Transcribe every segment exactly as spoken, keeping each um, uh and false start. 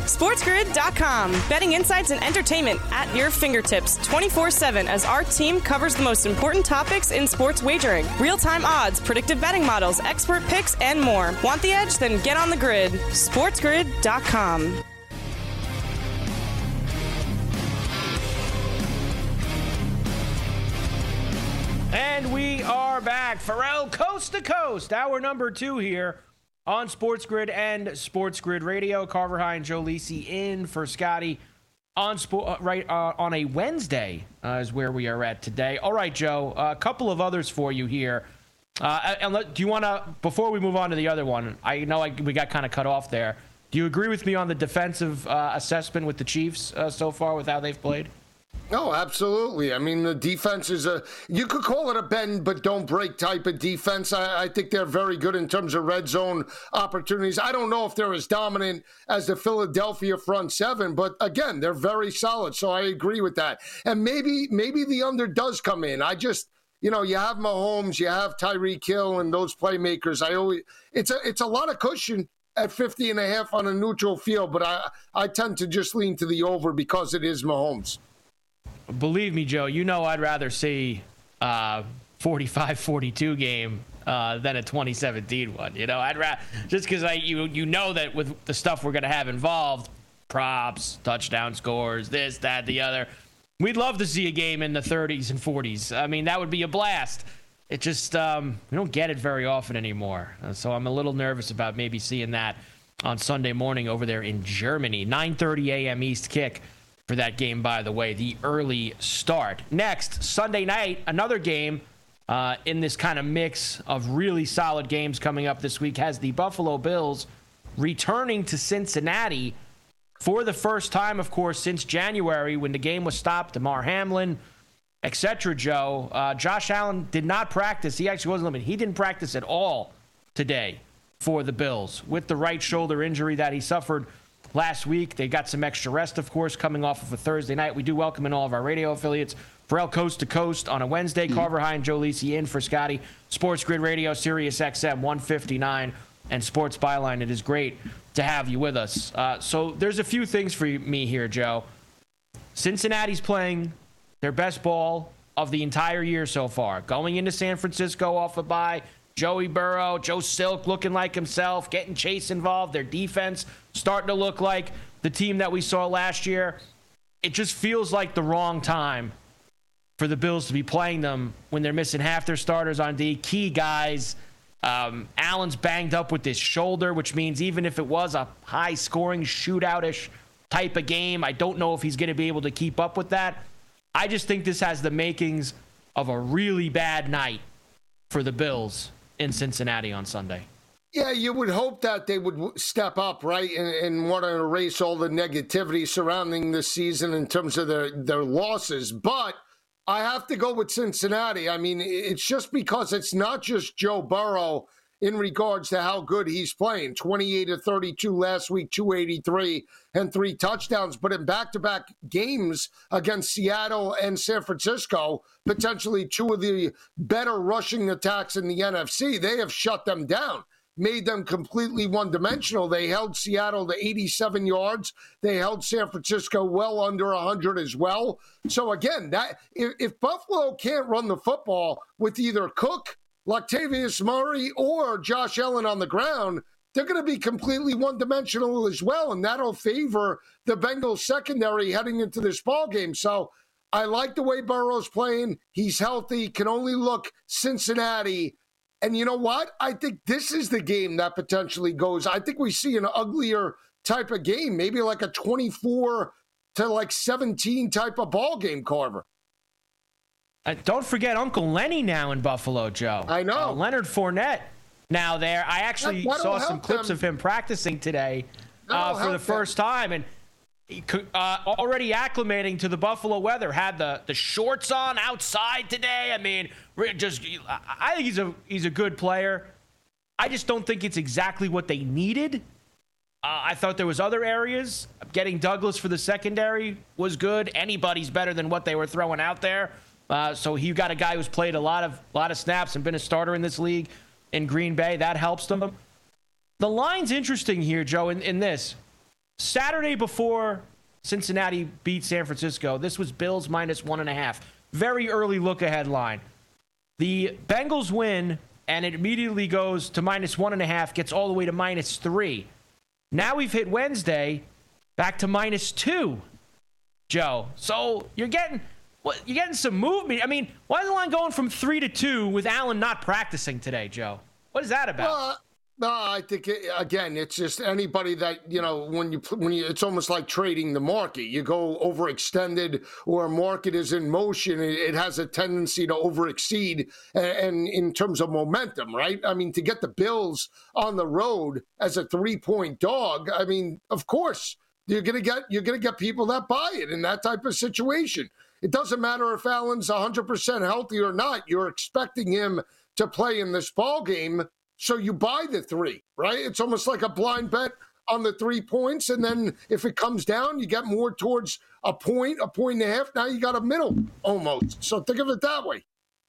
SportsGrid dot com. Betting insights and entertainment at your fingertips twenty-four seven as our team covers the most important topics in sports wagering. Real-time odds, predictive betting models, expert picks, and more. Want the edge? Then get on the grid. SportsGrid dot com. And we are back. Pharrell, Coast to Coast, hour number two here on Sports Grid and Sports Grid Radio. Carver High and Joe Lisi in for Scotty on sport, right uh, on a Wednesday uh, is where we are at today. All right, Joe, a couple of others for you here. Uh, and let, do you want to, before we move on to the other one, I know I, we got kind of cut off there. Do you agree with me on the defensive uh, assessment with the Chiefs uh, so far with how they've played? No, absolutely. I mean, the defense is a, you could call it a bend but don't break type of defense. I, I think they're very good in terms of red zone opportunities. I don't know if they're as dominant as the Philadelphia front seven, but again, they're very solid. So I agree with that. And maybe, maybe the under does come in. I just, you know, you have Mahomes, you have Tyreek Hill and those playmakers. I always, it's a, it's a lot of cushion at fifty and a half on a neutral field, but I, I tend to just lean to the over because it is Mahomes. Believe me, Joe, you know I'd rather see a forty-five forty-two game uh, than a twenty seventeen one. You know, I'd rather, just because I you you know that with the stuff we're going to have involved, props, touchdown scores, this, that, the other, we'd love to see a game in the thirties and forties. I mean, that would be a blast. It just, um, we don't get it very often anymore. Uh, so I'm a little nervous about maybe seeing that on Sunday morning over there in Germany. nine thirty a.m. East kick for that game, by the way, the early start. Next, Sunday night, another game uh, in this kind of mix of really solid games coming up this week has the Buffalo Bills returning to Cincinnati for the first time, of course, since January when the game was stopped. Damar Hamlin, et cetera, Joe. Uh, Josh Allen did not practice. He actually wasn't limited. He didn't practice at all today for the Bills with the right shoulder injury that he suffered last week. They got some extra rest, of course, coming off of a Thursday night. We do welcome in all of our radio affiliates. Pharrell Coast to Coast on a Wednesday. Mm-hmm. Carver High and Joe Lisi in for Scotty. Sports Grid Radio, Sirius X M one fifty-nine, and Sports Byline. It is great to have you with us. Uh, so there's a few things for me here, Joe. Cincinnati's playing their best ball of the entire year so far. Going into San Francisco off a bye. Joey Burrow, Joe Silk looking like himself, getting Chase involved. Their defense starting to look like the team that we saw last year. It just feels like the wrong time for the Bills to be playing them when they're missing half their starters on D. Key guys. Um, Allen's banged up with his shoulder, which means even if it was a high-scoring, shootout-ish type of game, I don't know if he's going to be able to keep up with that. I just think this has the makings of a really bad night for the Bills in Cincinnati on Sunday. Yeah, you would hope that they would step up, right, and, and want to erase all the negativity surrounding this season in terms of their, their losses. But I have to go with Cincinnati. I mean, it's just because it's not just Joe Burrow in regards to how good he's playing. twenty-eight to thirty-two last week, two eighty-three, and three touchdowns. But in back-to-back games against Seattle and San Francisco, potentially two of the better rushing attacks in the N F C, they have shut them down, made them completely one-dimensional. They held Seattle to eighty-seven yards. They held San Francisco well under one hundred as well. So again, that if, if Buffalo can't run the football with either Cook, Latavius Murray, or Josh Allen on the ground, they're going to be completely one-dimensional as well, and that'll favor the Bengals secondary heading into this ball game. So I like the way Burrow's playing. He's healthy, can only look Cincinnati. And you know what? I think this is the game that potentially goes. I think we see an uglier type of game, maybe like a twenty-four to like seventeen type of ball game, Carver. Uh, don't forget Uncle Lenny now in Buffalo, Joe. I know. Uh, Leonard Fournette now there. I actually that, saw some clips them. of him practicing today uh, for the first them. time. And he, uh, already acclimating to the Buffalo weather. Had the, the shorts on outside today. I mean, just I think he's a he's a good player. I just don't think it's exactly what they needed. Uh, I thought there was other areas. Getting Douglas for the secondary was good. Anybody's better than what they were throwing out there. Uh, so you got a guy who's played a lot of lot of snaps and been a starter in this league in Green Bay. That helps them. The line's interesting here, Joe, in, in this. Saturday before Cincinnati beat San Francisco, this was Bills minus one and a half. Very early look-ahead line. The Bengals win, and it immediately goes to minus one and a half, gets all the way to minus three. Now we've hit Wednesday, back to minus two, Joe. So you're getting what you're getting some movement. I mean, why is the line going from three to two with Allen not practicing today, Joe? What is that about? Well, no, I think it, again, it's just anybody that, you know, when you when you, it's almost like trading the market. You go overextended, or a market is in motion. It, it has a tendency to overexceed, and, and in terms of momentum, right? I mean, to get the Bills on the road as a three-point dog, I mean, of course, you're gonna get you're gonna get people that buy it in that type of situation. It doesn't matter if Allen's one hundred percent healthy or not. You're expecting him to play in this ball game. So you buy the three, right? It's almost like a blind bet on the three points. And then if it comes down, you get more towards a point, a point and a half. Now you got a middle almost. So think of it that way.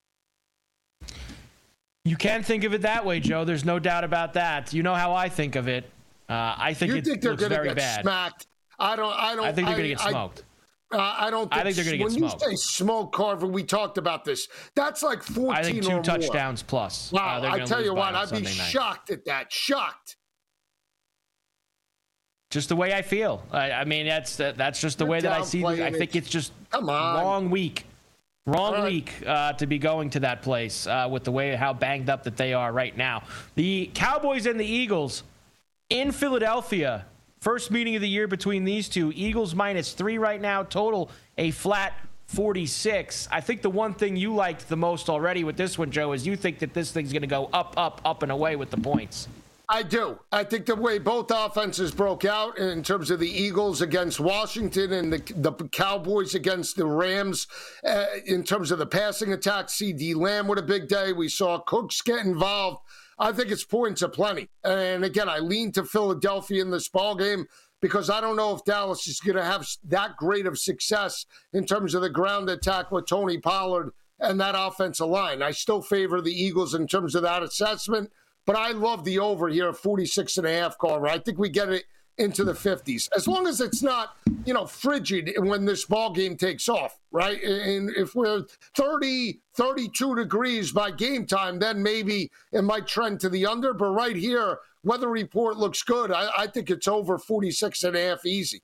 You can think of it that way, Joe. There's no doubt about that. You know how I think of it. Uh, I think you it think they're looks gonna very get bad. Smacked. I don't. I don't. I think they're going to get I, smoked. I, uh, I don't. Think, I think they're going to get when smoked. When you say smoke, Carver, we talked about this. That's like fourteen I think two or touchdowns more. plus. Wow! Uh, I tell you what, I'd be Sunday night. shocked at that. Shocked. Just the way I feel. I, I mean, that's that's just the You're way that I see. downplaying I think it. it's just Come on. wrong week, wrong All right. week uh, to be going to that place uh, with the way how banged up that they are right now. The Cowboys and the Eagles in Philadelphia. First meeting of the year between these two. Eagles minus three right now. Total a flat forty-six. I think the one thing you liked the most already with this one, Joe, is you think that this thing's going to go up, up, up and away with the points. I do. I think the way both offenses broke out in terms of the Eagles against Washington and the, the Cowboys against the Rams, uh, in terms of the passing attack, C D Lamb with a big day. We saw Cooks get involved. I think it's points aplenty. And again, I lean to Philadelphia in this ball game because I don't know if Dallas is going to have that great of success in terms of the ground attack with Tony Pollard and that offensive line. I still favor the Eagles in terms of that assessment. But I love the over here at forty-six and a half, Carver. I think we get it into the fifties. As long as it's not, you know, frigid when this ball game takes off, right? And if we're thirty, thirty-two degrees by game time, then maybe it might trend to the under. But right here, weather report looks good. I, I think it's over forty-six and a half easy.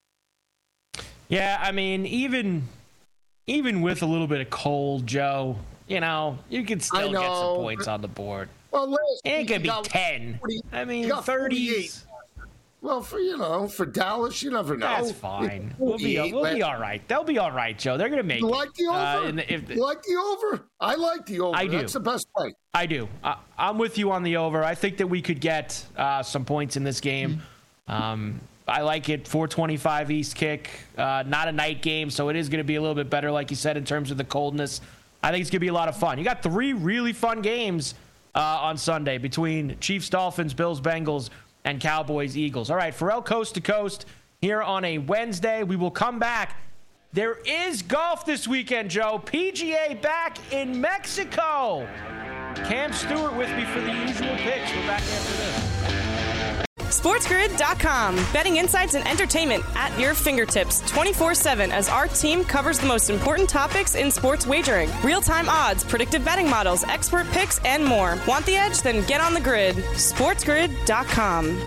Yeah, I mean, even even with a little bit of cold, Joe, you know, you can still get some points on the board. Well, last it ain't week gonna be ten. forty, I mean, thirties. Well, for you know, for Dallas, you never know. That's fine. We'll be we'll be all right. They'll be all right, Joe. They're gonna make you it. Like the over? Uh, the, if the, you like the over? I like the over. I do. That's the best play. I do. I, I'm with you on the over. I think that we could get uh, some points in this game. Um, I like it. four twenty-five East kick. Uh, not a night game, so it is going to be a little bit better, like you said, in terms of the coldness. I think it's going to be a lot of fun. You got three really fun games uh, on Sunday between Chiefs, Dolphins, Bills, Bengals, and Cowboys, Eagles. All right, Pharrell Coast to Coast here on a Wednesday. We will come back. There is golf this weekend, Joe. P G A back in Mexico. Cam Stewart with me for the usual picks. We're back after this. SportsGrid dot com. Betting insights and entertainment at your fingertips twenty-four seven as our team covers the most important topics in sports wagering. Real-time odds, predictive betting models, expert picks, and more. Want the edge? Then get on the grid. SportsGrid dot com.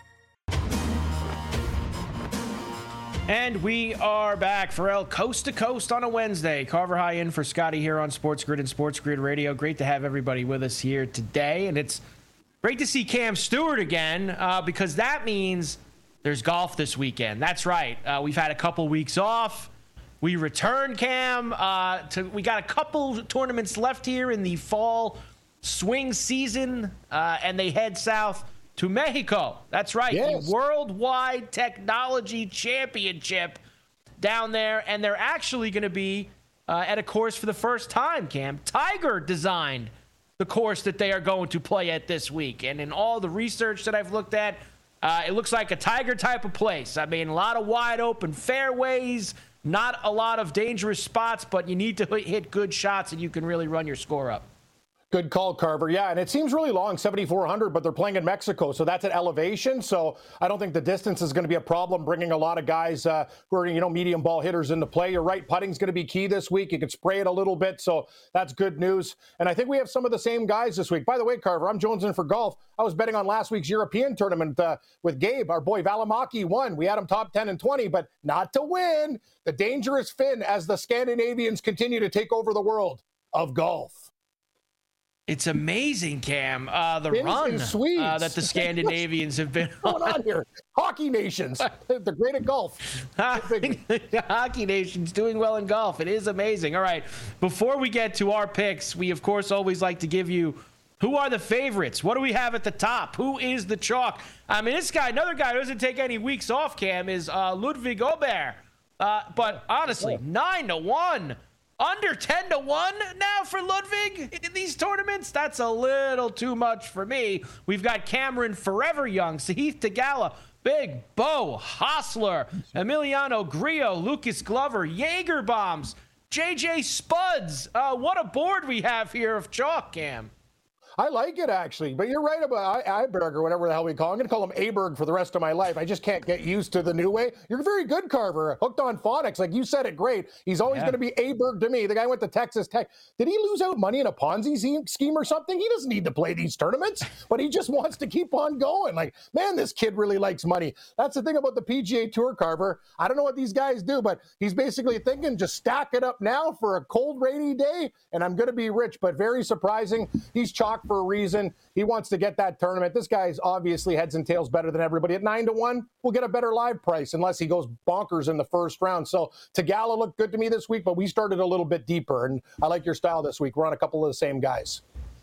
And we are back. Pharrell Coast to Coast on a Wednesday. Carver High in for Scotty here on Sports Grid and Sports Grid Radio. Great to have everybody with us here today. And it's great to see Cam Stewart again uh, because that means there's golf this weekend. That's right. Uh, we've had a couple weeks off. We returned, Cam. Uh, to, we got a couple tournaments left here in the fall swing season, uh, and they head south to Mexico. That's right. Yes. The Worldwide Technology Championship down there. And they're actually going to be uh, at a course for the first time, Cam. Tiger designed the course that they are going to play at this week. And in all the research that I've looked at, uh, it looks like a Tiger type of place. I mean, a lot of wide open fairways, not a lot of dangerous spots, but you need to hit good shots and you can really run your score up. Good call, Carver. Yeah, and it seems really long, seventy-four hundred, but they're playing in Mexico, so that's at elevation. So I don't think the distance is going to be a problem bringing a lot of guys uh, who are, you know, medium ball hitters into play. You're right, putting's going to be key this week. You can spray it a little bit, so that's good news. And I think we have some of the same guys this week. By the way, Carver, I'm jonesing for golf. I was betting on last week's European tournament uh, with Gabe. Our boy Valimaki won. We had him top ten and twenty, but not to win. The dangerous Finn as the Scandinavians continue to take over the world of golf. It's amazing, Cam, uh, the Finns run uh, that the Scandinavians have been on. What's going on here? Hockey nations. They're great at golf. Hockey nations doing well in golf. It is amazing. All right. Before we get to our picks, we, of course, always like to give you who are the favorites. What do we have at the top? Who is the chalk? I mean, this guy, another guy who doesn't take any weeks off, Cam, is uh, Ludwig Aubert. Uh, but honestly, nine to one. Under ten to one now for Ludwig in these tournaments? That's a little too much for me. We've got Cameron Forever Young, Sahith Theegala, Big Bo, Hostler, Emiliano Grillo, Lucas Glover, Jaeger Bombs, J J Spuds. Uh, what a board we have here of chalk, Cam. I like it, actually. But you're right about I- Iberg or whatever the hell we call him. I'm going to call him Aberg for the rest of my life. I just can't get used to the new way. You're very good, Carver. Hooked on phonics. Like you said it great. He's always yeah. going to be Aberg to me. The guy went to Texas Tech. Did he lose out money in a Ponzi scheme or something? He doesn't need to play these tournaments, but he just wants to keep on going. Like, man, this kid really likes money. That's the thing about the P G A Tour, Carver. I don't know what these guys do, but he's basically thinking just stack it up now for a cold, rainy day, and I'm going to be rich. But very surprising. He's chalk for a reason. He wants to get that tournament. This guy's obviously heads and tails better than everybody. At nine to one, we'll get a better live price unless he goes bonkers in the first round. So Theegala looked good to me this week, but we started a little bit deeper, and I like your style this week. We're on a couple of the same guys.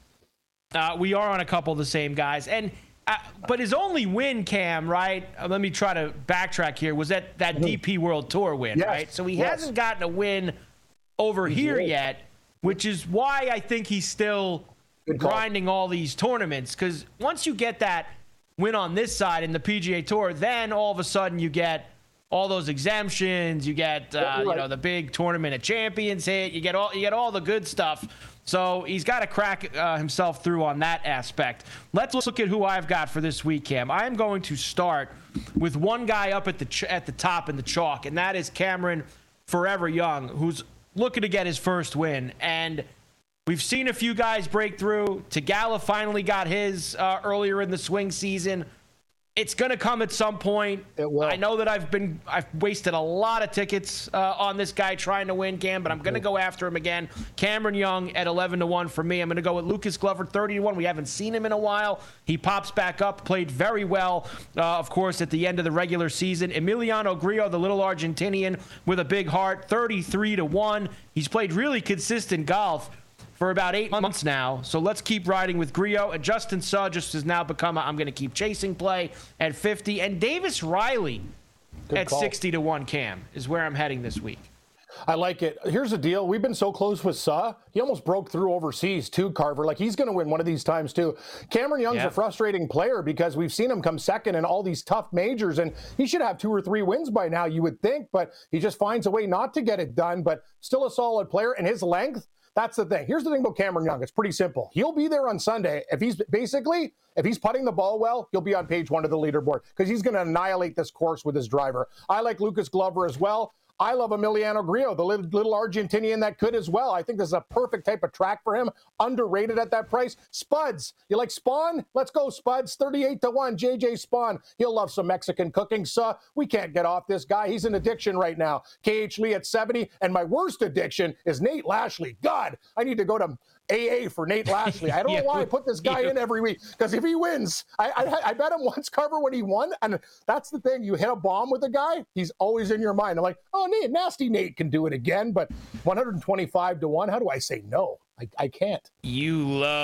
Uh, we are on a couple of the same guys, and uh, but his only win, Cam, right? Uh, let me try to backtrack here. Was that that mm-hmm. D P World Tour win, yes. right? So he yes. hasn't gotten a win over he's here right. yet, which is why I think he's still grinding all these tournaments, because once you get that win on this side in the P G A Tour, then all of a sudden you get all those exemptions, you get uh, right. you know the big Tournament of Champions hit, you get all you get all the good stuff. So he's got to crack uh, himself through on that aspect. Let's look at who I've got for this week, Cam. I'm going to start with one guy up at the ch- at the top in the chalk, and that is Cameron Forever Young, who's looking to get his first win. And we've seen a few guys break through. Theegala finally got his uh, earlier in the swing season. It's going to come at some point. It will. I know that I've been I've wasted a lot of tickets uh, on this guy trying to win, Cam, but I'm going to go after him again. Cameron Young at eleven to one for me. I'm going to go with Lucas Glover thirty to one. We haven't seen him in a while. He pops back up, played very well, uh, of course, at the end of the regular season. Emiliano Grillo, the little Argentinian with a big heart, thirty-three to one. He's played really consistent golf for about eight months now. So let's keep riding with Grillo. And Justin Suh just has now become a I'm going to keep chasing play at fifty. And Davis Riley Good at call. sixty to one, Cam, is where I'm heading this week. I like it. Here's the deal. We've been so close with Suh. He almost broke through overseas too, Carver. Like, he's going to win one of these times too. Cameron Young's yeah. a frustrating player because we've seen him come second in all these tough majors, and he should have two or three wins by now, you would think, but he just finds a way not to get it done. But still a solid player, and his length, that's the thing. Here's the thing about Cameron Young. It's pretty simple. He'll be there on Sunday. If he's basically, if he's putting the ball well, he'll be on page one of the leaderboard because he's going to annihilate this course with his driver. I like Lucas Glover as well. I love Emiliano Grillo, the little, little Argentinian that could as well. I think this is a perfect type of track for him. Underrated at that price. Spuds. You like Spawn? Let's go, Spuds. thirty-eight to one. J J Spawn. He'll love some Mexican cooking. So we can't get off this guy. He's an addiction right now. K H Lee at seventy. And my worst addiction is Nate Lashley. God, I need to go to A A for Nate Lashley. I don't yeah, know why I put this guy yeah. in every week, because if he wins, I, I I bet him once, Carver, when he won, and that's the thing. You hit a bomb with a guy, he's always in your mind. I'm like, oh, Nate, nasty Nate can do it again, but one hundred twenty-five to one, how do I say no? I, I can't. You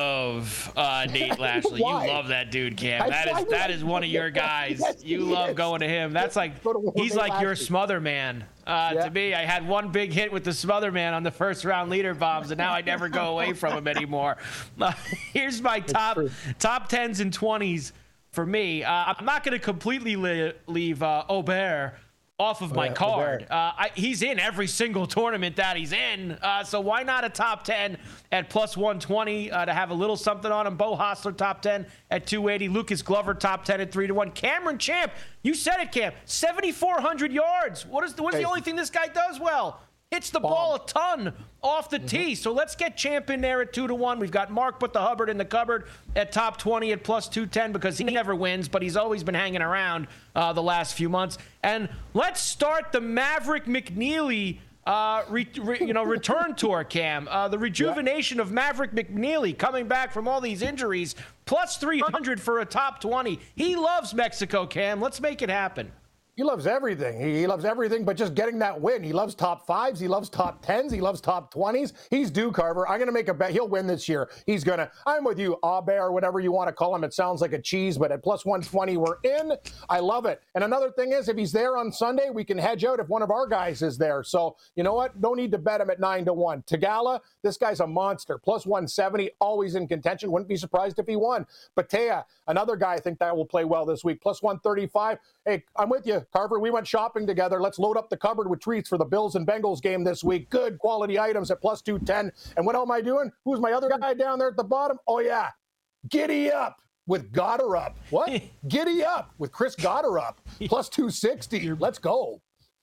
love uh, Nate Lashley. You love that dude, Cam. That is that is one of your guys. Yes, you love is. going to him. That's like he's like Lashley. Your smother man. Uh, yeah. To me, I had one big hit with the smother man on the first round leader bombs, and now I never go away from him anymore. Uh, here's my top top tens and twenties for me. Uh, I'm not going to completely li- leave uh, Aubert off of my yeah, card. Uh, I, he's in every single tournament that he's in. Uh, so why not a top ten at plus one twenty uh, to have a little something on him? Bo Hostler top ten at two eighty. Lucas Glover top ten at three to one. Cameron Champ, you said it, Cam. seventy-four hundred yards. What is the, what's the only thing this guy does well? Hits the ball a ton off the tee. So let's get Champ in there at two to one. We've got Mark put the Hubbard in the cupboard at top twenty at plus two ten because he never wins, but he's always been hanging around uh, the last few months. And let's start the Maverick McNeely uh, re, re, you know, return tour, Cam. Uh, the rejuvenation yeah. of Maverick McNeely coming back from all these injuries, plus three hundred for a top twenty. He loves Mexico, Cam. Let's make it happen. He loves everything. He, he loves everything but just getting that win. He loves top fives. He loves top tens. He loves top twenties. He's due, Carver. I'm going to make a bet. He'll win this year. He's going to. I'm with you, Abe, or whatever you want to call him. It sounds like a cheese, but at plus one twenty, we're in. I love it. And another thing is, if he's there on Sunday, we can hedge out if one of our guys is there. So, you know what? Don't need to bet him at nine to one. Tagala, this guy's a monster. Plus one seventy, always in contention. Wouldn't be surprised if he won. Batea, another guy I think that will play well this week. Plus one thirty-five. Hey, I'm with you, Carver. We went shopping together. Let's load up the cupboard with treats for the Bills and Bengals game this week. Good quality items at plus two ten. And what am I doing? Who's my other guy down there at the bottom? Oh, yeah. Giddy Up with Goddard. What? Giddy Up with Chris Goddard. Plus two sixty. Let's go.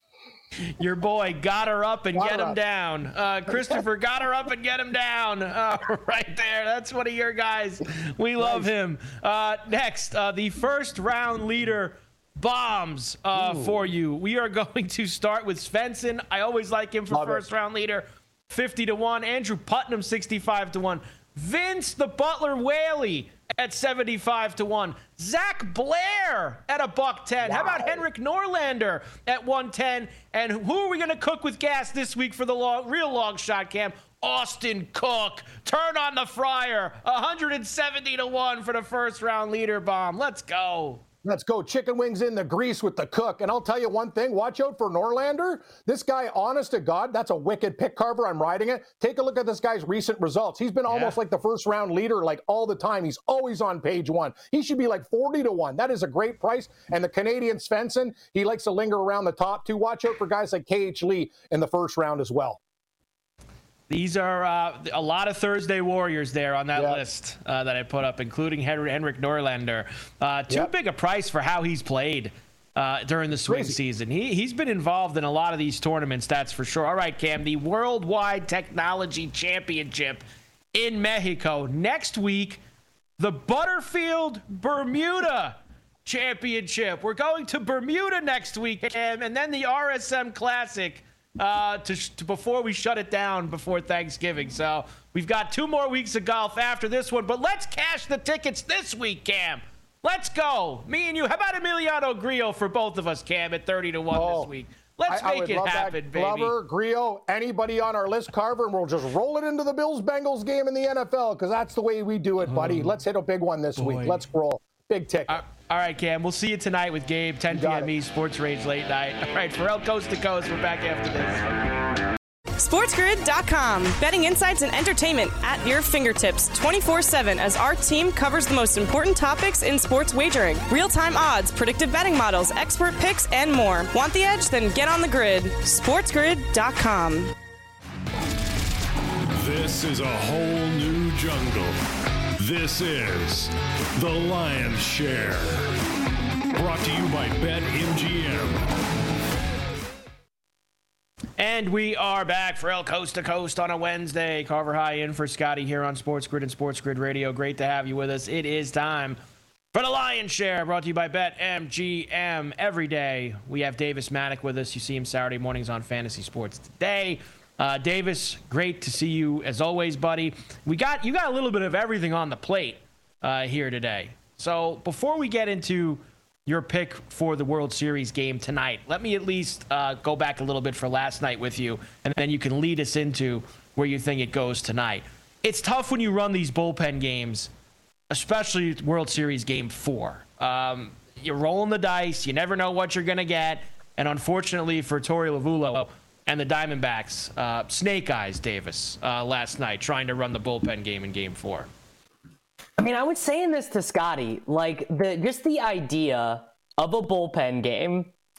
Your boy got her up and got get him up. down. Uh, Christopher got her up and get him down. Uh, right there. That's one of your guys. We love nice. him. Uh, next, uh, the first round leader bombs uh, for you. We are going to start with Svensson. I always like him for love first it. round leader. fifty to one. Andrew Putnam, sixty-five to one. Vince the Butler Whaley at seventy-five to one. Zach Blair at a buck ten. Wow. How about Henrik Norlander at one ten? And who are we going to cook with gas this week for the long, real long shot, Cam? Austin Cook. Turn on the fryer. one seventy to one for the first round leader bomb. Let's go. Let's go. Chicken wings in the grease with the cook. And I'll tell you one thing. Watch out for Norlander. This guy, honest to God, that's a wicked pick, Carver. I'm riding it. Take a look at this guy's recent results. He's been yeah. almost like the first round leader like all the time. He's always on page one. He should be like forty to one. That is a great price. And the Canadian Svensson, he likes to linger around the top too. Watch out for guys like K H Lee in the first round as well. These are uh, a lot of Thursday Warriors there on that yep. list uh, that I put up, including Henry, Henrik Norlander. Uh, too yep. big a price for how he's played uh, during the swing Crazy. season. He, he's been involved in a lot of these tournaments, that's for sure. All right, Cam, the Worldwide Technology Championship in Mexico. Next week, the Butterfield Bermuda Championship. We're going to Bermuda next week, Cam, and then the R S M Classic. Uh, to, to before we shut it down before Thanksgiving. So we've got two more weeks of golf after this one, but let's cash the tickets this week, Cam. Let's go. Me and you. How about Emiliano Grillo for both of us, Cam, at thirty to one oh, this week? Let's I, make I it happen, that. baby. Glover, Grillo, anybody on our list, Carver, and we'll just roll it into the Bills-Bengals game in the N F L because that's the way we do it, buddy. Oh, Let's hit a big one this boy. week. Let's roll. Big ticket. Uh, All right, Cam. We'll see you tonight with Gabe, ten p.m. E Sports Rage Late Night. All right, Pharrell Coast to Coast. We're back after this. SportsGrid dot com. Betting insights and entertainment at your fingertips twenty-four seven as our team covers the most important topics in sports wagering. Real-time odds, predictive betting models, expert picks, and more. Want the edge? Then get on the grid. SportsGrid dot com. This is a whole new jungle. This is The Lion's Share. Brought to you by BetMGM. And we are back for El Coast to Coast on a Wednesday. Carver High in for Scotty here on Sports Grid and Sports Grid Radio. Great to have you with us. It is time for The Lion's Share, brought to you by BetMGM. Every day we have Davis Maddock with us. You see him Saturday mornings on Fantasy Sports Today. Uh, Davis, great to see you as always, buddy. We got you got a little bit of everything on the plate uh, here today. So before we get into your pick for the World Series game tonight, let me at least uh, go back a little bit for last night with you, and then you can lead us into where you think it goes tonight. It's tough when you run these bullpen games, especially World Series Game Four. Um, you're rolling the dice. You never know what you're going to get, and unfortunately for Torey Lovullo and the Diamondbacks, uh, snake eyes Davis uh, last night, trying to run the bullpen game in Game Four. I mean, I was saying this to Scotty, like the just the idea of a bullpen game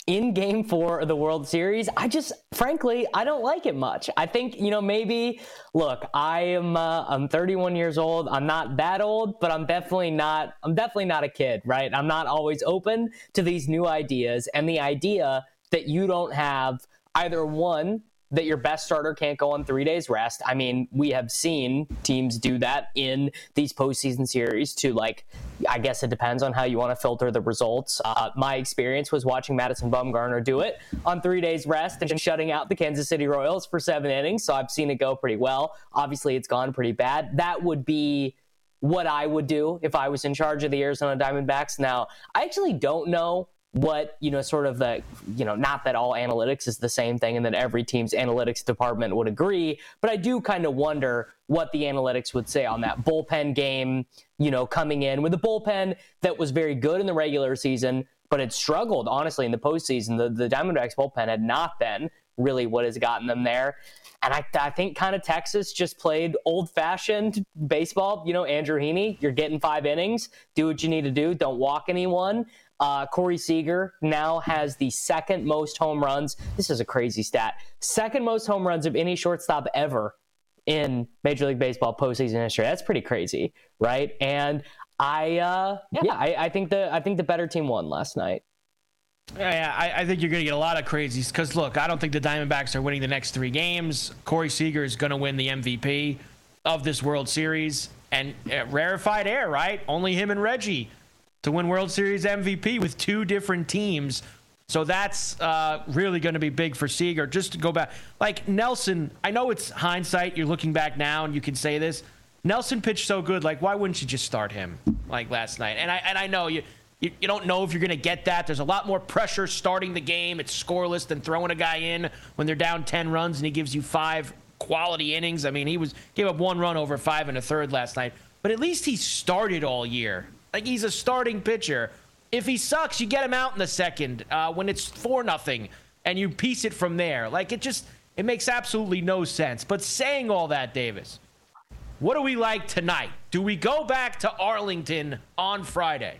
in game four of the World Series, I just, frankly, I don't like it much. I think, you know, maybe, look, I am, uh, I'm thirty-one years old. I'm not that old, but I'm definitely not, I'm definitely not a kid, right? I'm not always open to these new ideas. And the idea that you don't have either one, that your best starter can't go on three days rest. I mean, we have seen teams do that in these postseason series to, like, I guess it depends on how you want to filter the results. Uh, my experience was watching Madison Bumgarner do it on three days rest and shutting out the Kansas City Royals for seven innings. So I've seen it go pretty well. Obviously, it's gone pretty bad. That would be what I would do if I was in charge of the Arizona Diamondbacks. Now, I actually don't know what, you know, sort of the, you know, not that all analytics is the same thing and that every team's analytics department would agree, but I do kind of wonder what the analytics would say on that bullpen game, you know, coming in with a bullpen that was very good in the regular season, but had struggled, honestly, in the postseason. The, the Diamondbacks bullpen had not been really what has gotten them there. And I, I think kind of Texas just played old-fashioned baseball. You know, Andrew Heaney, you're getting five innings. Do what you need to do. Don't walk anyone. Uh, Corey Seager now has the second most home runs. This is a crazy stat. Second most home runs of any shortstop ever in Major League Baseball postseason history. That's pretty crazy, right? And I, uh, yeah, I, I think the I think the better team won last night. Yeah, I, I think you're going to get a lot of crazies because, look, I don't think the Diamondbacks are winning the next three games. Corey Seager is going to win the M V P of this World Series. And uh, rarefied air, right? Only him and Reggie to win World Series M V P with two different teams. So that's uh, really going to be big for Seager. Just to go back, like Nelson, I know it's hindsight. You're looking back now and you can say this. Nelson pitched so good. Like, why wouldn't you just start him like last night? And I and I know you you, you don't know if you're going to get that. There's a lot more pressure starting the game. It's scoreless than throwing a guy in when they're down ten runs and he gives you five quality innings. I mean, he was gave up one run over five and a third last night. But at least he started all year. Like, he's a starting pitcher. If he sucks, you get him out in the second uh, when it's four nothing, and you piece it from there. Like, it just it makes absolutely no sense. But saying all that, Davis, what do we like tonight? Do we go back to Arlington on Friday?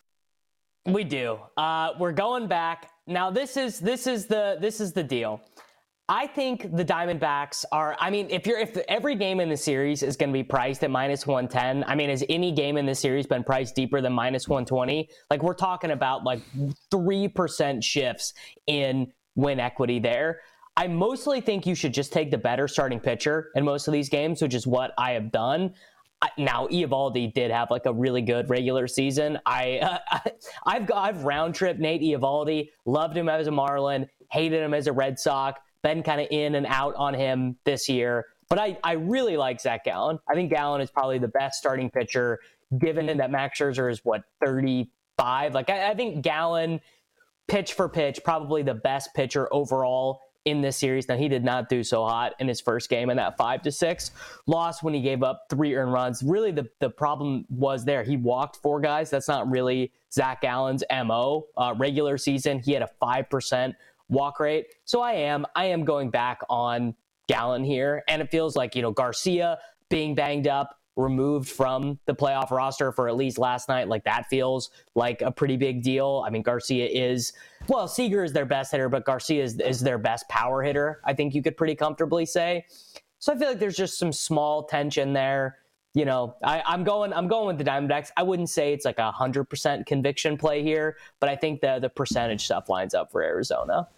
We do. Uh, we're going back. Now, this is this is the this is the deal. I think the Diamondbacks are, I mean, if you're, if every game in the series is going to be priced at minus one ten, I mean, has any game in the series been priced deeper than minus one twenty? Like, we're talking about like three percent shifts in win equity there. I mostly think you should just take the better starting pitcher in most of these games, which is what I have done. Now, Eovaldi did have like a really good regular season. I, uh, I've got, I've round trip Nate Eovaldi, loved him as a Marlin, hated him as a Red Sox. Been kind of in and out on him this year. But I, I really like Zach Gallen. I think Gallen is probably the best starting pitcher, given that Max Scherzer is, what, thirty-five? Like, I, I think Gallen, pitch for pitch, probably the best pitcher overall in this series. Now, he did not do so hot in his first game in that five to six loss when he gave up three earned runs. Really, the, the problem was there. He walked four guys. That's not really Zach Gallen's M O. Uh, regular season, he had a five percent walk rate. So I am, I am going back on Gallen here. And it feels like, you know, Garcia being banged up, removed from the playoff roster for at least last night. Like, that feels like a pretty big deal. I mean, Garcia is, well, Seager is their best hitter, but Garcia is, is their best power hitter, I think you could pretty comfortably say. So I feel like there's just some small tension there. You know, I, I'm going I'm going with the Diamondbacks. I wouldn't say it's like a one hundred percent conviction play here, but I think the the percentage stuff lines up for Arizona.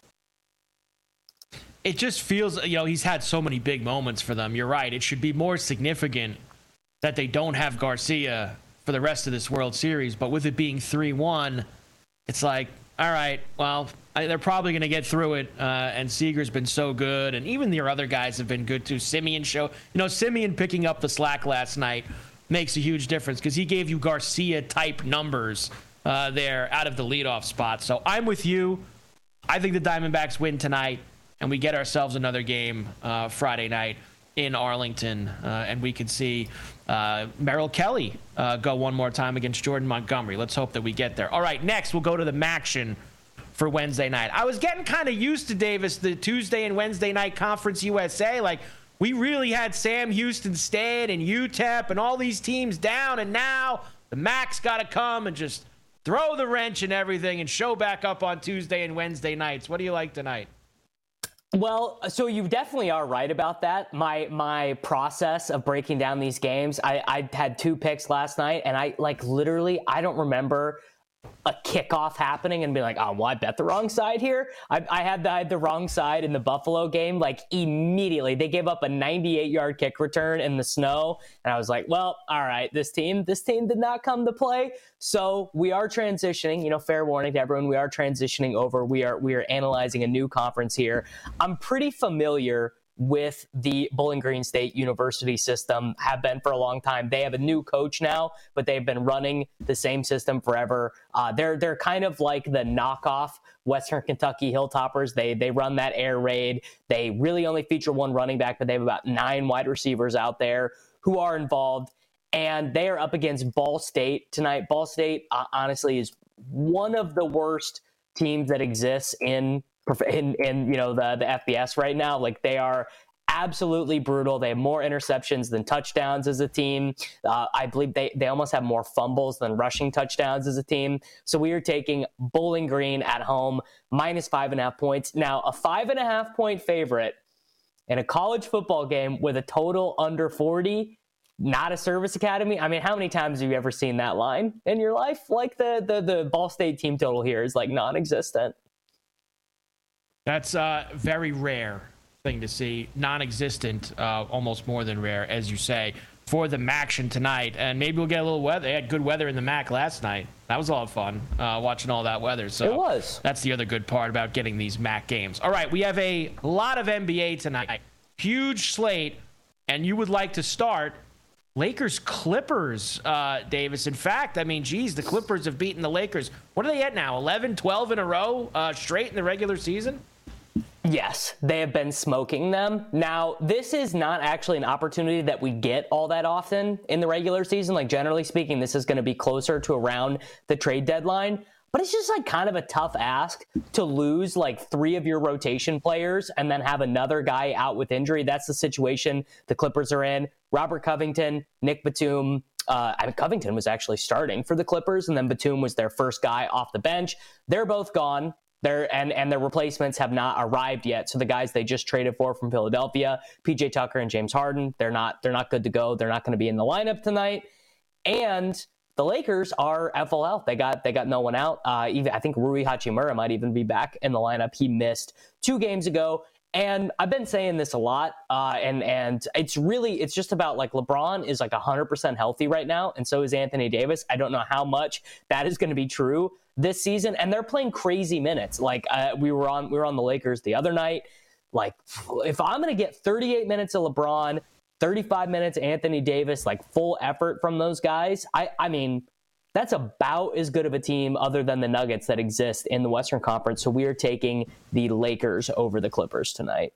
It just feels, you know, he's had so many big moments for them. You're right. It should be more significant that they don't have Garcia for the rest of this World Series. But with it being three one, it's like, all right, well, I, they're probably going to get through it. Uh, and Seager's been so good. And even their other guys have been good, too. Semien show, you know, Semien picking up the slack last night makes a huge difference because he gave you Garcia-type numbers uh, there out of the leadoff spot. So I'm with you. I think the Diamondbacks win tonight. And we get ourselves another game uh, Friday night in Arlington. Uh, and we can see uh, Merrill Kelly uh, go one more time against Jordan Montgomery. Let's hope that we get there. All right, next we'll go to the Maction for Wednesday night. I was getting kind of used to, Davis, the Tuesday and Wednesday night Conference U S A. Like, we really had Sam Houston State and U T E P and all these teams down. And now the Mac's got to come and just throw the wrench and everything and show back up on Tuesday and Wednesday nights. What do you like tonight? Well, so you definitely are right about that. My my process of breaking down these games, I, I had two picks last night, and I like literally I don't remember a kickoff happening and be like, oh, well, I bet the wrong side here. I, I, had the, I had the wrong side in the Buffalo game. Like immediately, they gave up a ninety-eight yard kick return in the snow, and I was like, well, all right, this team, this team did not come to play. So we are transitioning. You know, fair warning to everyone, we are transitioning over. We are we are analyzing a new conference here. I'm pretty familiar with the Bowling Green State University system, have been for a long time. They have a new coach now, but they've been running the same system forever. Uh, they're they're kind of like the knockoff Western Kentucky Hilltoppers. They they run that air raid. They really only feature one running back, but they have about nine wide receivers out there who are involved. And they are up against Ball State tonight. Ball State, uh, honestly, is one of the worst teams that exists in in, in you know the, the F B S right now. Like they are absolutely brutal. They have more interceptions than touchdowns as a team. Uh, I believe they, they almost have more fumbles than rushing touchdowns as a team. So we are taking Bowling Green at home, minus five and a half points. Now, a five and a half point favorite in a college football game with a total under forty, not a service academy. I mean, how many times have you ever seen that line in your life? Like the the, the Ball State team total here is like non-existent. That's a very rare thing to see. Non-existent, uh, almost more than rare, as you say, for the MACtion tonight. And maybe we'll get a little weather. They had good weather in the M A C last night. That was a lot of fun, uh, watching all that weather. So it was. That's the other good part about getting these M A C games. All right, we have a lot of N B A tonight. Huge slate, and you would like to start Lakers Clippers, uh, Davis. In fact, I mean, geez, the Clippers have beaten the Lakers. What are they at now? eleven, twelve in a row uh, straight in the regular season? Yes, they have been smoking them. Now, this is not actually an opportunity that we get all that often in the regular season. Like, generally speaking, this is going to be closer to around the trade deadline. But it's just like kind of a tough ask to lose like three of your rotation players and then have another guy out with injury. That's the situation the Clippers are in. Robert Covington, Nick Batum. Uh, I mean, Covington was actually starting for the Clippers, and then Batum was their first guy off the bench. They're both gone. They're, and, and their replacements have not arrived yet. So the guys they just traded for from Philadelphia, P J Tucker and James Harden, they're not they're not good to go. They're not going to be in the lineup tonight. And the Lakers are F L L. They got they got no one out. Uh, even I think Rui Hachimura might even be back in the lineup. He missed two games ago. And I've been saying this a lot, uh, and and it's really, it's just about like LeBron is like one hundred percent healthy right now, and so is Anthony Davis. I don't know how much that is going to be true this season, and they're playing crazy minutes. Like uh, we were on we were on the Lakers the other night. Like if I'm going to get thirty-eight minutes of LeBron, thirty-five minutes Anthony Davis, like full effort from those guys, I I mean, that's about as good of a team other than the Nuggets that exist in the Western Conference. So we are taking the Lakers over the Clippers tonight.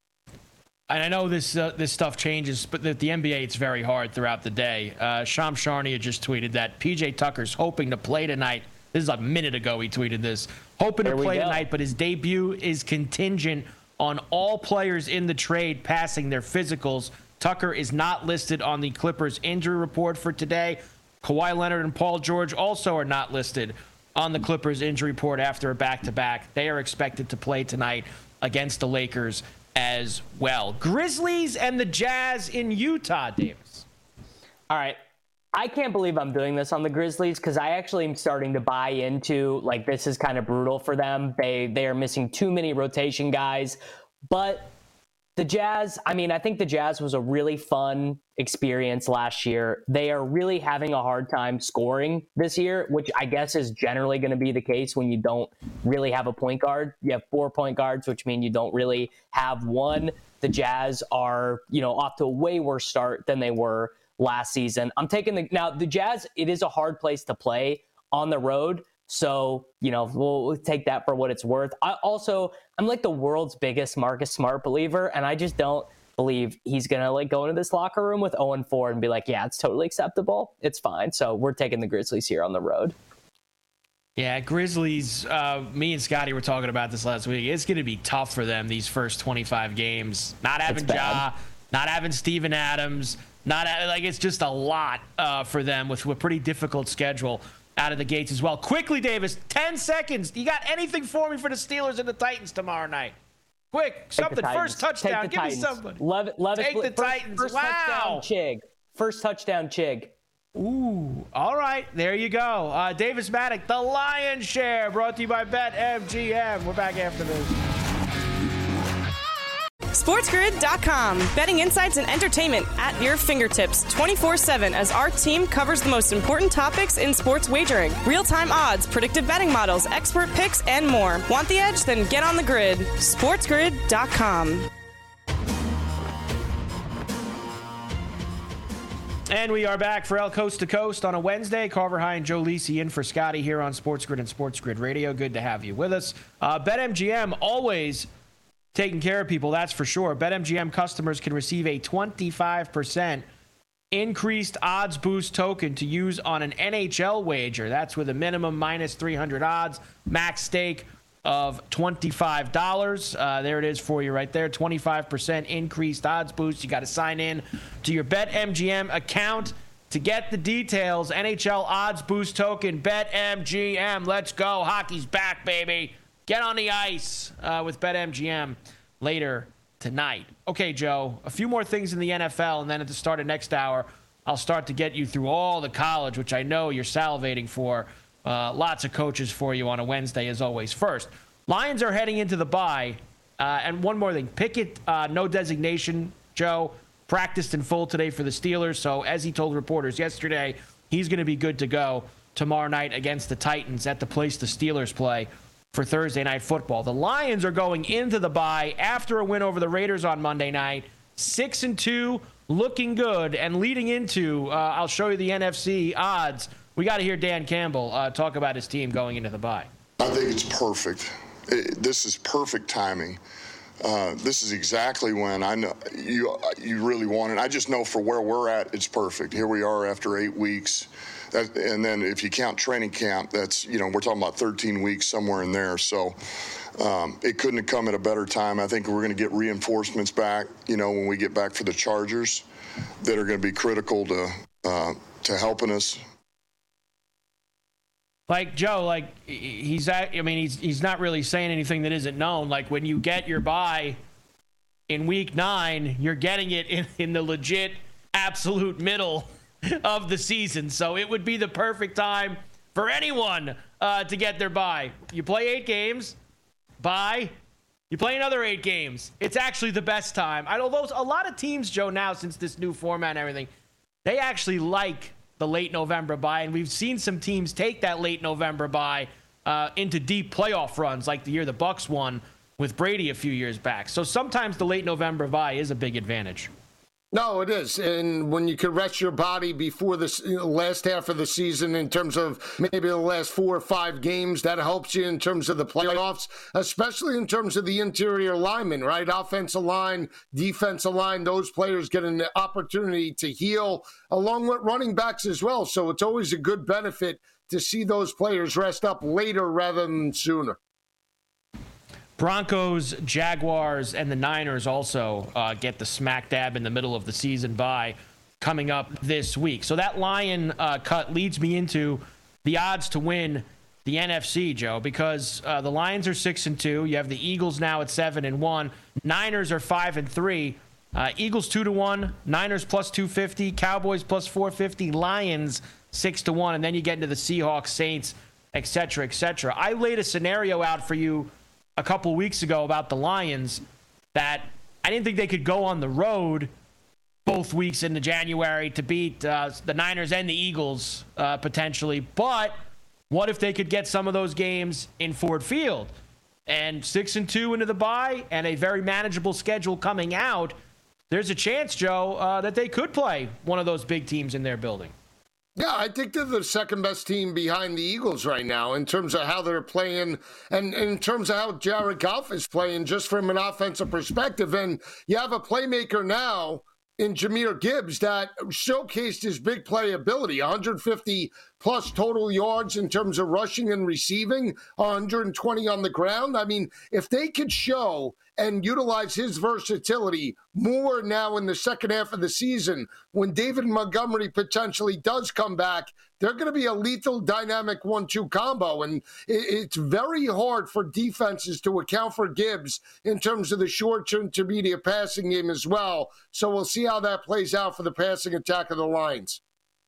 And I know this uh, this stuff changes, but the, the N B A, it's very hard throughout the day. Uh, Shams Charania just tweeted that P J Tucker's hoping to play tonight. This is a minute ago he tweeted this. Hoping there to play tonight, but his debut is contingent on all players in the trade passing their physicals. Tucker is not listed on the Clippers injury report for today. Kawhi Leonard and Paul George also are not listed on the Clippers injury report after a back-to-back. They are expected to play tonight against the Lakers as well. Grizzlies and the Jazz in Utah, Davis. All right. I can't believe I'm doing this on the Grizzlies because I actually am starting to buy into, like, this is kind of brutal for them. They they are missing too many rotation guys. But the Jazz, I mean, I think the Jazz was a really fun experience last year. They are really having a hard time scoring this year, which I guess is generally going to be the case when you don't really have a point guard. You have four point guards, which mean you don't really have one. The Jazz are, you know, off to a way worse start than they were last season. I'm taking the, now the Jazz, it is a hard place to play on the road. So, you know, we'll, we'll take that for what it's worth. I also, I'm like the world's biggest Marcus Smart believer, and I just don't believe he's going to like go into this locker room with oh and four and be like, yeah, it's totally acceptable. It's fine. So we're taking the Grizzlies here on the road. Yeah, Grizzlies, uh, me and Scotty were talking about this last week. It's going to be tough for them these first twenty-five games. Not having Ja, not having Steven Adams, not like it's just a lot uh, for them with a pretty difficult schedule out of the gates as well. Quickly, Davis, ten seconds. You got anything for me for the Steelers and the Titans tomorrow night? Quick, something. First touchdown. Give Titans. me somebody. Love it. Love Take it. the first, Titans. First wow. touchdown, Chig. First touchdown, Chig. Ooh, all right. There you go. Uh, Davis Maddock, the Lion's Share, brought to you by BetMGM. We're back after this. SportsGrid dot com. Betting insights and entertainment at your fingertips twenty-four seven as our team covers the most important topics in sports wagering. Real-time odds, predictive betting models, expert picks, and more. Want the edge? Then get on the grid. SportsGrid dot com. And we are back for El Coast to Coast on a Wednesday. Carver High and Joe Lisi in for Scotty here on Sports Grid and Sports Grid Radio. Good to have you with us. Uh, BetMGM always taking care of people, that's for sure. BetMGM customers can receive a twenty-five percent increased odds boost token to use on an N H L wager. That's with a minimum minus three hundred odds, max stake of twenty-five dollars. Uh, there it is for you right there. twenty-five percent increased odds boost. You got to sign in to your BetMGM account to get the details. N H L odds boost token, BetMGM. Let's go. Hockey's back, baby. Get on the ice uh, with BetMGM later tonight. Okay, Joe, a few more things in the N F L, and then at the start of next hour, I'll start to get you through all the college, which I know you're salivating for. Uh, lots of coaches for you on a Wednesday, as always. First, Lions are heading into the bye. Uh, and one more thing. Pickett, uh, no designation, Joe, practiced in full today for the Steelers. So as he told reporters yesterday, he's going to be good to go tomorrow night against the Titans at the place the Steelers play for Thursday Night Football. The Lions are going into the bye after a win over the Raiders on Monday night. Six and two, looking good. And leading into, uh, I'll show you the N F C odds. We got to hear Dan Campbell uh, talk about his team going into the bye. I think it's perfect. It, this is perfect timing. Uh, this is exactly when I know you you really want it. I just know for where we're at, it's perfect. Here we are after eight weeks. That, and then if you count training camp, that's, you know, we're talking about thirteen weeks, somewhere in there. So um, it couldn't have come at a better time. I think we're going to get reinforcements back, you know, when we get back for the Chargers that are going to be critical to uh, to helping us. Like, Joe, like, he's at, I mean, he's he's not really saying anything that isn't known. Like, when you get your bye in week nine, you're getting it in, in the legit absolute middle of the season. So it would be the perfect time for anyone uh, to get their bye. You play eight games, bye, you play another eight games. It's actually the best time. I know those, a lot of teams, Joe, now since this new format and everything, they actually like the late November bye, and we've seen some teams take that late November bye uh, into deep playoff runs, like the year the Bucs won with Brady a few years back. So sometimes the late November bye is a big advantage. No, it is. And when you can rest your body before the you know, last half of the season in terms of maybe the last four or five games, that helps you in terms of the playoffs, especially in terms of the interior linemen, right? Offensive line, defensive line, those players get an opportunity to heal along with running backs as well. So it's always a good benefit to see those players rest up later rather than sooner. Broncos, Jaguars, and the Niners also uh, get the smack dab in the middle of the season bye coming up this week. So that Lion uh, cut leads me into the odds to win the N F C, Joe, because uh, the Lions are six and two. You have the Eagles now at seven and one. Niners are five and three. Uh, Eagles two to one. Niners plus two fifty. Cowboys plus four fifty. Lions six to one. And then you get into the Seahawks, Saints, et cetera, et cetera. I laid a scenario out for you a couple weeks ago about the Lions that I didn't think they could go on the road both weeks into January to beat uh, the Niners and the Eagles uh, potentially. But what if they could get some of those games in Ford Field? And six and two into the bye and a very manageable schedule coming out, there's a chance, Joe, uh, that they could play one of those big teams in their building. Yeah, I think they're the second best team behind the Eagles right now in terms of how they're playing and in terms of how Jared Goff is playing just from an offensive perspective. And you have a playmaker now in Jahmyr Gibbs that showcased his big playability, one hundred fifty plus total yards in terms of rushing and receiving, one hundred twenty on the ground. I mean, if they could show and utilize his versatility more now in the second half of the season, when David Montgomery potentially does come back, they're going to be a lethal dynamic one two combo. And it's very hard for defenses to account for Gibbs in terms of the short to intermediate passing game as well. So we'll see how that plays out for the passing attack of the Lions.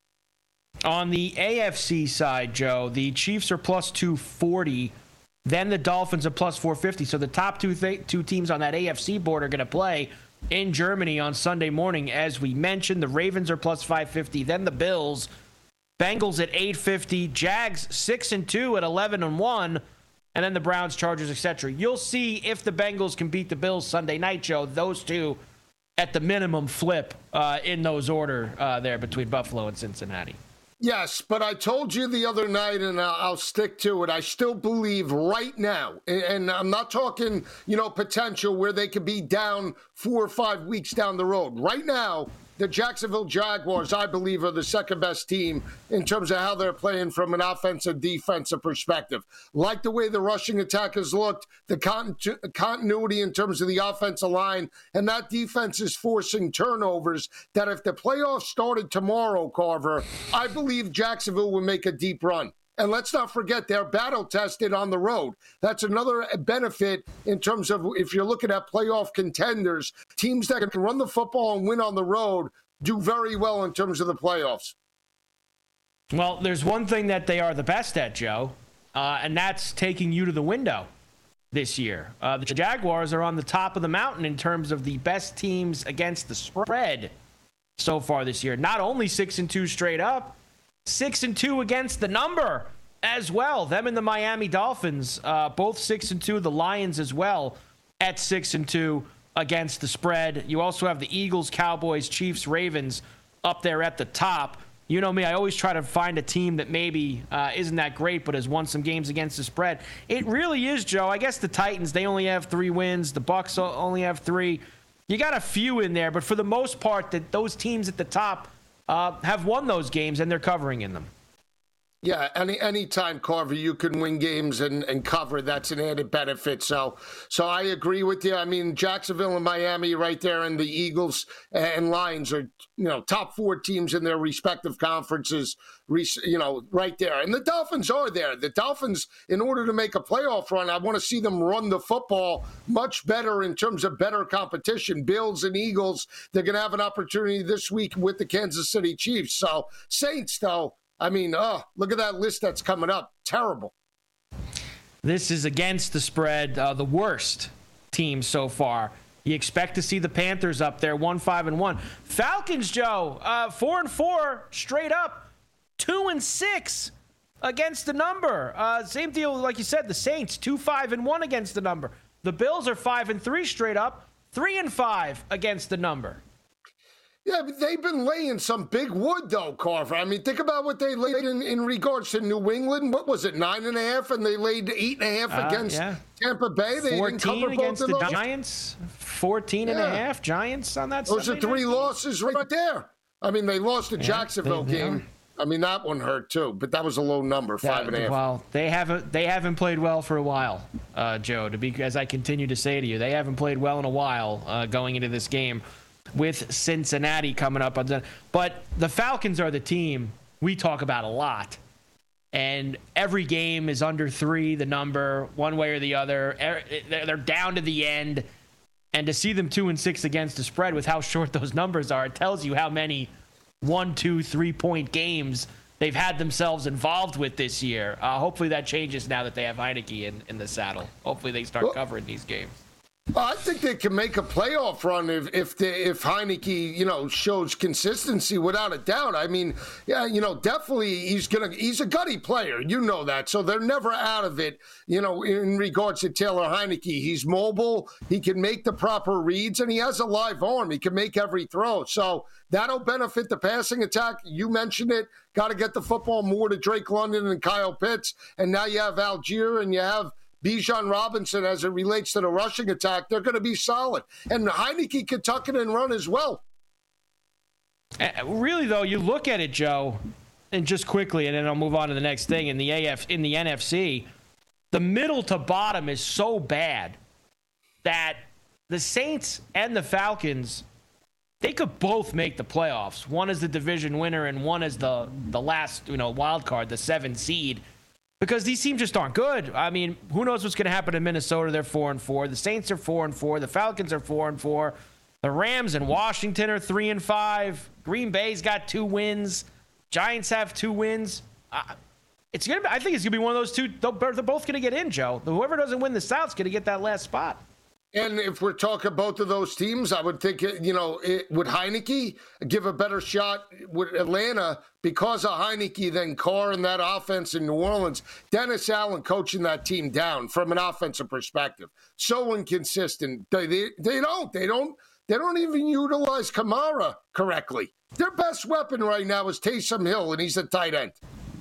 On the A F C side, Joe, the Chiefs are plus two forty. Then the Dolphins are plus four fifty. So the top two th- two teams on that A F C board are going to play in Germany on Sunday morning. As we mentioned, the Ravens are plus five fifty. Then the Bills, Bengals at eight fifty, Jags six and two at eleven and one, and then the Browns, Chargers, et cetera. You'll see if the Bengals can beat the Bills Sunday night, Joe. Those two at the minimum flip uh, in those order uh, there between Buffalo and Cincinnati. Yes, but I told you the other night, and I'll stick to it. I still believe right now, and I'm not talking, you know, potential where they could be down four or five weeks down the road. Right now, the Jacksonville Jaguars, I believe, are the second best team in terms of how they're playing from an offensive defensive perspective. Like the way the rushing attack has looked, the continu- continuity in terms of the offensive line, and that defense is forcing turnovers that if the playoffs started tomorrow, Carver, I believe Jacksonville would make a deep run. And let's not forget, they're battle-tested on the road. That's another benefit in terms of if you're looking at playoff contenders, teams that can run the football and win on the road do very well in terms of the playoffs. Well, there's one thing that they are the best at, Joe, uh, and that's taking you to the window this year. Uh, the Jaguars are on the top of the mountain in terms of the best teams against the spread so far this year. Not only six and two straight up, Six and two against the number as well. Them and the Miami Dolphins, uh, both six and two. The Lions as well at six and two against the spread. You also have the Eagles, Cowboys, Chiefs, Ravens up there at the top. You know me, I always try to find a team that maybe uh, isn't that great, but has won some games against the spread. It really is, Joe. I guess the Titans, they only have three wins. The Bucs only have three. You got a few in there, but for the most part, that those teams at the top Uh, have won those games, and they're covering in them. Yeah, any anytime, Carver, you can win games and, and cover, that's an added benefit. So so I agree with you. I mean, Jacksonville and Miami right there, and the Eagles and Lions are, you know, top four teams in their respective conferences, you know, right there. And the Dolphins are there. The Dolphins, in order to make a playoff run, I want to see them run the football much better in terms of better competition. Bills and Eagles, they're going to have an opportunity this week with the Kansas City Chiefs. So Saints, though, I mean, oh, look at that list that's coming up. Terrible. This is against the spread, uh, the worst team so far. You expect to see the Panthers up there, one five and one. Falcons, Joe, uh, four and four straight up, two and six against the number. Uh, same deal, like you said, the Saints, two five and one against the number. The Bills are five and three straight up, three and five against the number. Yeah, but they've been laying some big wood, though, Carver. I mean, think about what they laid in, in regards to New England. What was it, nine and a half? And they laid eight and a half uh, against yeah. Tampa Bay. They didn't cover against both the of those. Giants. fourteen yeah. and a half Giants on that. Those Sunday are three night. losses right there. I mean, they lost the yeah, Jacksonville they, they game. Are. I mean, that one hurt too, but that was a low number, five that, and a half. Well, they haven't they haven't played well for a while, uh, Joe. To be as I continue to say to you, they haven't played well in a while uh, going into this game with Cincinnati coming up. But the Falcons are the team we talk about a lot. And every game is under three, the number, one way or the other. They're down to the end. And to see them two and six against the spread with how short those numbers are, it tells you how many one, two, three-point games they've had themselves involved with this year. Uh, hopefully that changes now that they have Heineke in, in the saddle. Hopefully they start well, covering these games. I think they can make a playoff run if if they, if Heineke, you know, shows consistency without a doubt. I mean, yeah, you know, definitely he's gonna he's a gutty player, you know that. So they're never out of it, you know, in regards to Taylor Heineke. He's mobile, he can make the proper reads, and he has a live arm. He can make every throw. So that'll benefit the passing attack. You mentioned it. Got to get the football more to Drake London and Kyle Pitts, and now you have Algier and you have Bijan Robinson as it relates to the rushing attack. They're going to be solid. And Heineke can tuck it and run as well. Uh, really, though, you look at it, Joe, and just quickly, and then I'll move on to the next thing. In the A F, in the N F C, the middle to bottom is so bad that the Saints and the Falcons, they could both make the playoffs. One is the division winner, and one is the the last, you know, wild card, the seven seed. Because these teams just aren't good. I mean, who knows what's going to happen in Minnesota? They're four and four. The Saints are four and four. The Falcons are four and four. The Rams and Washington are three and five. Green Bay's got two wins. Giants have two wins. Uh, it's gonna. Be, I think it's gonna be one of those two. They're both gonna get in, Joe. Whoever doesn't win the South's gonna get that last spot. And if we're talking both of those teams, I would think, you know, it, would Heineke give a better shot with Atlanta because of Heineke than Carr and that offense in New Orleans? Dennis Allen coaching that team down from an offensive perspective. So inconsistent. They, they, they don't. They don't. They don't even utilize Kamara correctly. Their best weapon right now is Taysom Hill, and he's a tight end.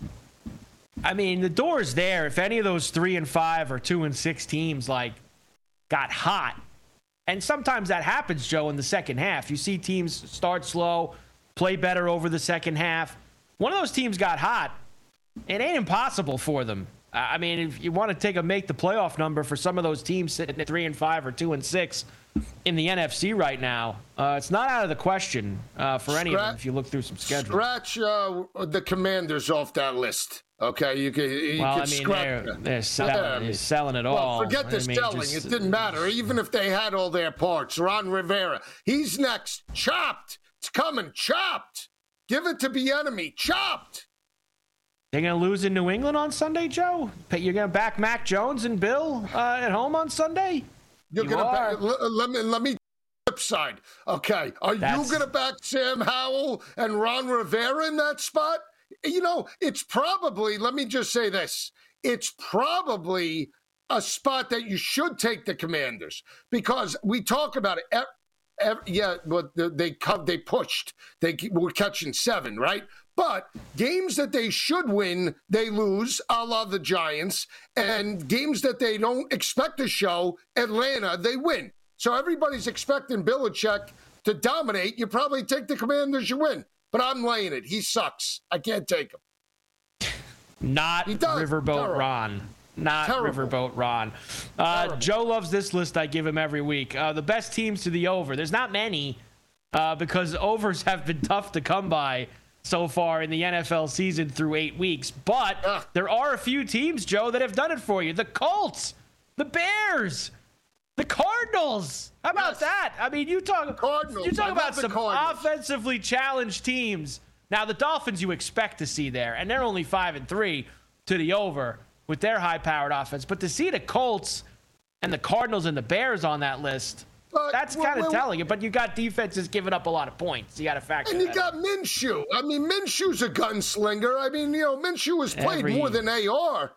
I mean, the door's there. If any of those three and five or two and six teams, like, got hot. And sometimes that happens, Joe, in the second half. You see teams start slow, play better over the second half. One of those teams got hot. It ain't impossible for them. I mean, if you want to take a make the playoff number for some of those teams sitting at three and five or two and six in the N F C right now, uh, it's not out of the question uh, for any Scratch, of them if you look through some schedules. Scratch uh, the Commanders off that list. Okay, you can. You well, can I mean, scratch they're, them. they're, selling, Yeah, they're selling it all. Well, forget the I mean, selling. just, It didn't matter. Even if they had all their parts. Ron Rivera, he's next. Chopped. It's coming. Chopped. Give it to Bieniemy. Chopped. They're going to lose in New England on Sunday, Joe? You're going to back Mac Jones and Bill uh, at home on Sunday? You're you gonna are. back, let, let me let me flip side. Okay, are That's... you gonna back Sam Howell and Ron Rivera in that spot? You know, it's probably. Let me just say this: it's probably a spot that you should take the Commanders because we talk about it. Every, every, yeah, but they they pushed. They were catching seven, right? But games that they should win, they lose, a la the Giants. And games that they don't expect to show, Atlanta, they win. So everybody's expecting Belichick to dominate. You probably take the Commanders, you win. But I'm laying it. He sucks. I can't take him. Not Riverboat Terrible. Ron. Not Terrible. Riverboat Ron. Uh, Joe loves this list I give him every week. Uh, the best teams to the over. There's not many uh, because overs have been tough to come by so far in the N F L season through eight weeks. But Ugh. there are a few teams, Joe, that have done it for you. The Colts, the Bears, the Cardinals. How about yes. that? I mean, you talk, Cardinals. you talk I about some Cardinals. offensively challenged teams. Now, the Dolphins you expect to see there, and they're only five and three to the over with their high-powered offense. But to see the Colts and the Cardinals and the Bears on that list, But, That's kind of well, telling you, but you got defenses giving up a lot of points. You got to factor. And you that got in. Minshew. I mean, Minshew's a gunslinger. I mean, you know, Minshew has played every, more than A R.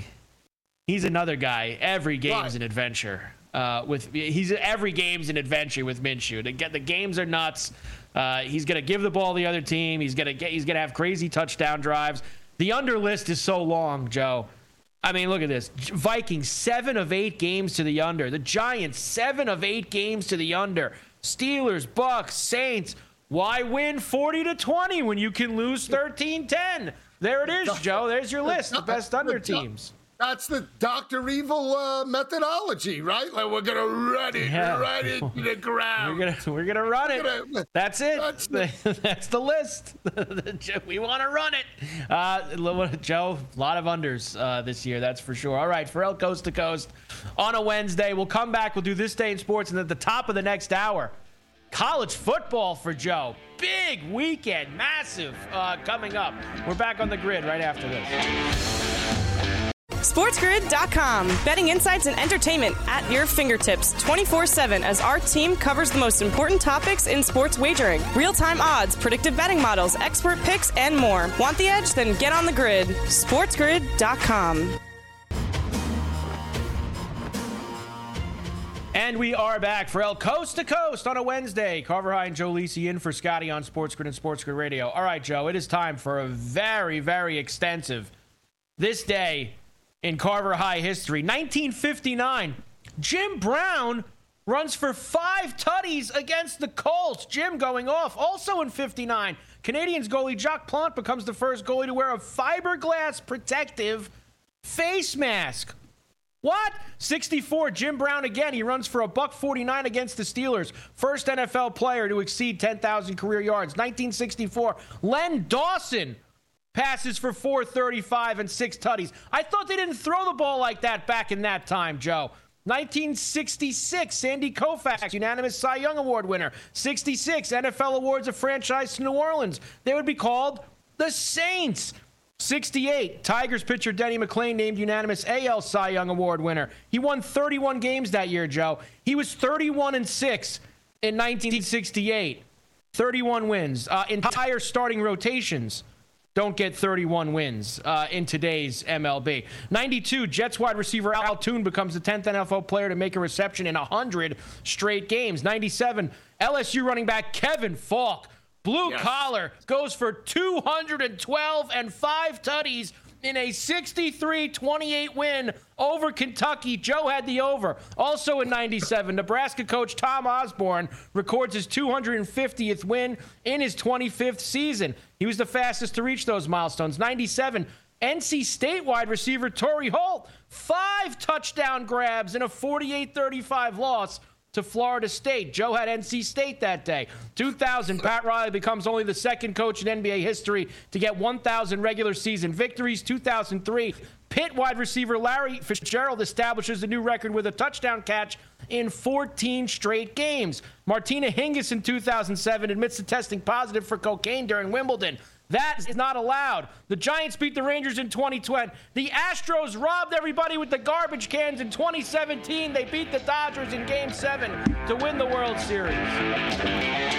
He's another guy. Every game's right. an adventure. Uh, with he's every game's an adventure with Minshew. The, the games are nuts. Uh, he's gonna give the ball to the other team. He's gonna get. He's gonna have crazy touchdown drives. The under list is so long, Joe. I mean, look at this. Vikings, seven of eight games to the under. The Giants, seven of eight games to the under. Steelers, Bucks, Saints. Why win forty to twenty when you can lose thirteen ten? There it is, Joe. There's your list. The best under teams. That's the Doctor Evil uh, methodology, right? Like we're gonna run it yeah. right into the ground. We're gonna we're gonna run it. Gonna, that's it. That's the, that's the list. We want to run it. Uh, Joe, a lot of unders uh, this year. That's for sure. All right, Pharrell Coast to Coast on a Wednesday. We'll come back. We'll do This Day in Sports, and at the top of the next hour, college football for Joe. Big weekend, massive uh, coming up. We're back on the grid right after this. SportsGrid dot com. Betting insights and entertainment at your fingertips twenty-four seven as our team covers the most important topics in sports wagering. Real-time odds, predictive betting models, expert picks, and more. Want the edge? Then get on the grid. SportsGrid dot com. And we are back for El Coast to Coast on a Wednesday. Carver High and Joe Lisi in for Scotty on SportsGrid and SportsGrid Radio. All right, Joe, it is time for a very, very extensive This Day in Carver High history. nineteen fifty-nine, Jim Brown runs for five tutties against the Colts. Jim going off. Also in fifty-nine, Canadians goalie Jacques Plante becomes the first goalie to wear a fiberglass protective face mask. What? sixty-four, Jim Brown again. He runs for a buck forty-nine against the Steelers. First N F L player to exceed ten thousand career yards. nineteen sixty-four, Len Dawson passes for four thirty-five and six tutties. I thought they didn't throw the ball like that back in that time, Joe. nineteen sixty-six, Sandy Koufax, unanimous Cy Young Award winner. sixty-six, N F L awards a franchise to New Orleans. They would be called the Saints. sixty-eight, Tigers pitcher Denny McLain named unanimous A L Cy Young Award winner. He won thirty-one games that year, Joe. He was thirty-one and six in nineteen sixty-eight. thirty-one wins. Uh, entire starting rotations don't get thirty-one wins uh, in today's M L B. ninety-two, Jets wide receiver Al Toon becomes the tenth N F L player to make a reception in one hundred straight games. ninety-seven, L S U running back Kevin Falk, blue yes. collar, goes for two hundred twelve and five tutties in a sixty-three twenty-eight win over Kentucky. Joe had the over. Also in ninety-seven, Nebraska coach Tom Osborne records his two hundred fiftieth win in his twenty-fifth season. He was the fastest to reach those milestones. ninety-seven, N C State wide receiver Torrey Holt, five touchdown grabs in a forty-eight thirty-five loss to Florida State. Joe had N C State that day. two thousand, Pat Riley becomes only the second coach in N B A history to get one thousand regular season victories. two thousand three, Pitt wide receiver Larry Fitzgerald establishes a new record with a touchdown catch in fourteen straight games. Martina Hingis in two thousand seven admits to testing positive for cocaine during Wimbledon. That is not allowed. The Giants beat the Rangers in twenty twenty. The Astros robbed everybody with the garbage cans in twenty seventeen. They beat the Dodgers in Game seven to win the World Series.